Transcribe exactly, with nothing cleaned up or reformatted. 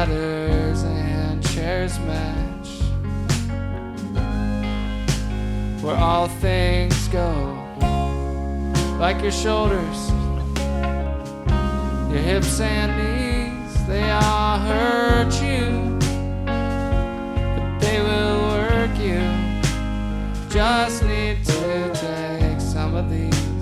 ladders and chairs match, where all things go, like your shoulders, your hips and knees, they all hurt you.